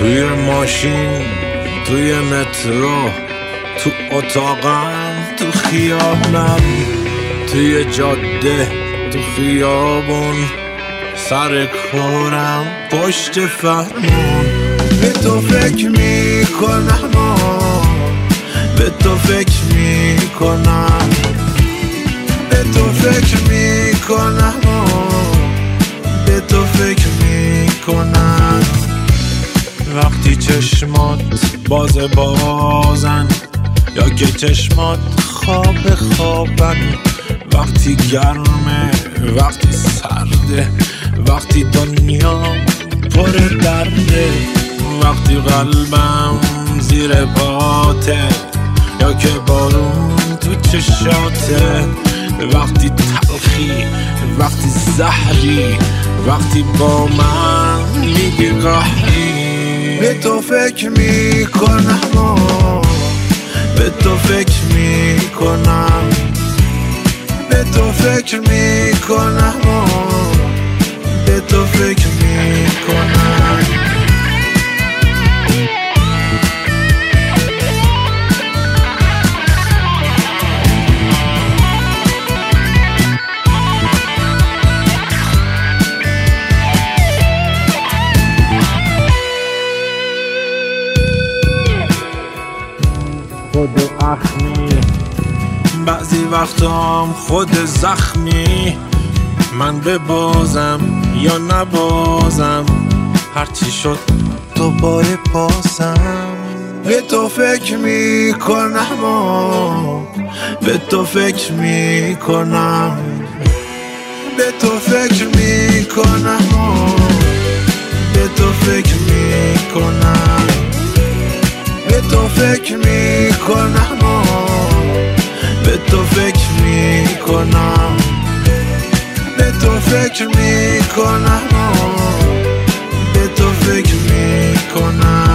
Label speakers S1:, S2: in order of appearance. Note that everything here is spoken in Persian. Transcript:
S1: توی ماشین، توی مترو، تو اتاقم، تو خیابونم، توی جاده، تو خیابون، سر کارم، پشت فرمون. به تو فکر میکنم، به تو فکر میکنم، به تو فکر میکنم، به تو فکر میکنم. وقتی چشمات بازن یا که چشمات خوابن، وقتی گرمه، وقتی سرده، وقتی دنیا پر درده، وقتی قلبم زیر پاته یا که بارون تو چشاته، وقتی تلخی، وقتی زهری، وقتی با من میگی قهری. به تو فکر میکنم، به تو فکر میکنم، به تو فکر میکنم، به تو فکر میکنم. خود اخمی، بعضی وقتام خود زخمی، من ببازم یا نبازم، هرچی شد دوباره بازم. به تو فکر میکنم، به تو فکر میکنم، به تو فکر میکنم، به تو فکر میکنم، به تو فکر میکنم، به تو فکر میکنم، به تو فکر میکنم، به تو فکر میکنم.